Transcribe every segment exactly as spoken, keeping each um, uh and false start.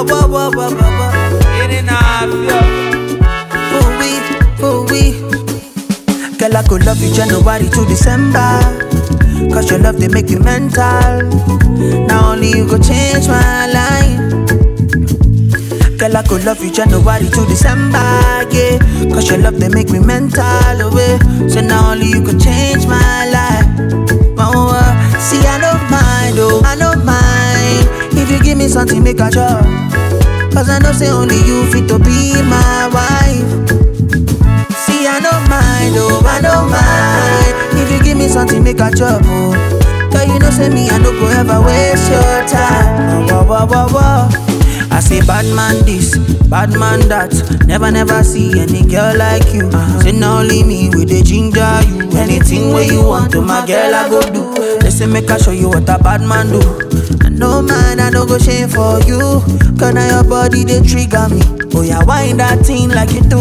wah, wah, wah, wah, wah, wah. In and out, Ooh wee, ooh wee. Girl, I could love you January to December, cause your love they make me mental. Now only you go change my life. Girl, I could love you January to December, yeah, cause your love they make me mental away. So now only you could change my life. Oh, uh, see I don't mind, oh, I don't mind if you give me something make a chop, cause I know say only you fit to be my wife. See I don't mind, oh, I don't mind if you give me something make a chop, oh, cause you know say me I no go ever waste your time. Oh, wah, wah, wah, wah. I say bad man this, bad man that. Never, never see any girl like you. uh-huh. Say now only me with the ginger you. Anything where you want to my girl I go do. Listen make I show you what a bad man do. I know man I don't go shame for you, cause now your body they trigger me. Oh yeah, wind that thing like you do.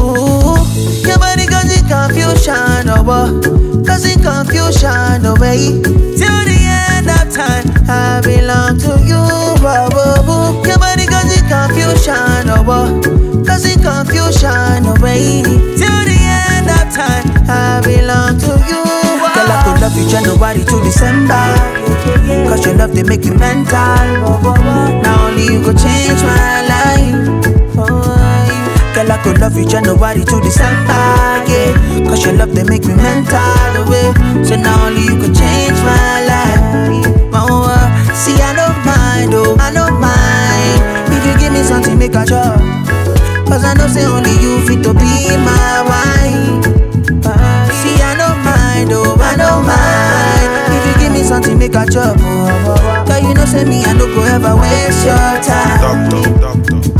Your body cause it confusion, oh boy, cause it confusion, oh way. Till the end of time I belong to you, oh, oh, oh. Your body cause it confusion, oh boy, cause it confusion, oh way. Till the end of time I belong to you, oh. Girl, I could love you January to December, cause your love they make me mental. Now only you go change my life. Girl, I could love you January to December, yeah, cause your love they make me mental away. So now only you could change my life. Oh, uh, see I don't mind, oh, I don't mind if you give me something make a chop, cause I know say only you fit to be my wife. uh, See I don't mind, oh, I don't mind if you give me something make a chop, oh, cause you know say me I no go ever waste your time. Doctor, doctor.